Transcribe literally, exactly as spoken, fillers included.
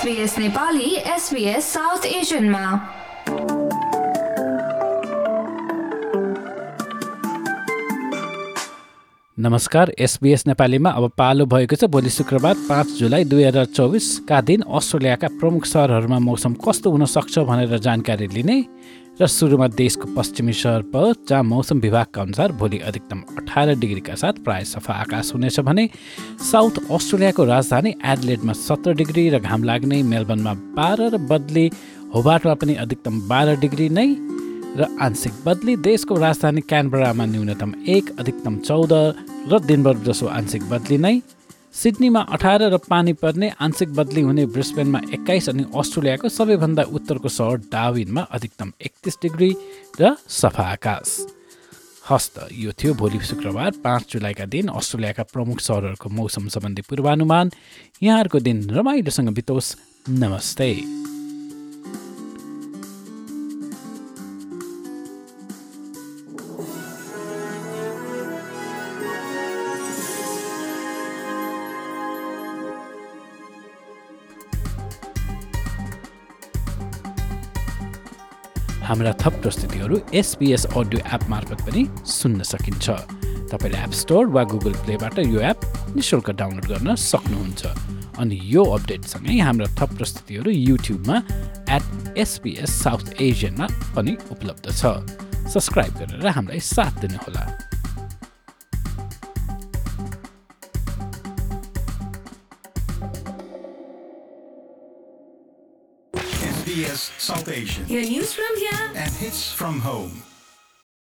SBS Nepali SBS south एसियनमा। नमस्कार, SBS नेपालीमा अब पालो भएको छ। भोलि शुक्रबार पाँच जुलाई दुई हजार चौबिसका दिन अस्ट्रेलियाका प्रमुख सहरहरूमा मौसम कस्तो हुन सक्छ भनेर जानकारी लिने र सुरुमा देशको पश्चिमी सहर पर्थ, जहाँ मौसम विभागका अनुसार भोलि अधिकतम अठार डिग्रीका साथ प्राय सफा आकाश हुनेछ भने साउथ अस्ट्रेलियाको राजधानी एडलेडमा सत्र डिग्री र घाम लाग्ने, मेलबर्नमा बाह्र र बदली, होबार्टमा पनि अधिकतम बाह्र डिग्री नै र आंशिक बदली, देशको राजधानी क्यानबरामा न्यूनतम एक, अधिकतम चौध र दिनभर जसो आंशिक बदली नै, सिडनीमा अठार र पानी पर्ने, आंशिक बदली हुने ब्रिस्बेनमा एक्काइस अनि अस्ट्रेलियाको सबैभन्दा उत्तरको सहर डार्विनमा अधिकतम एकतिस डिग्री र सफा आकाश। हस्त यो थियो भोलि शुक्रबार पाँच जुलाईका दिन अस्ट्रेलियाका प्रमुख सहरहरूको मौसम सम्बन्धी पूर्वानुमान। यहाँहरूको दिन रमाइलोसँग बितोस्। नमस्ते। हाम्रा थप प्रस्तुतिहरू एसबीएस अडियो एप मार्फत पनि सुन्न सकिन्छ। तपाईँले एप स्टोर वा गुगल प्लेबाट यो एप निःशुल्क डाउनलोड गर्न सक्नुहुन्छ। अनि यो अपडेटसँगै हाम्रा थप प्रस्तुतिहरू युट्युबमा एट एसबीएस साउथ एसियनमा पनि उपलब्ध छ। सब्सक्राइब गरेर हामीलाई साथ दिनुहोला। S B S South Asian. Your news from here and hits from home.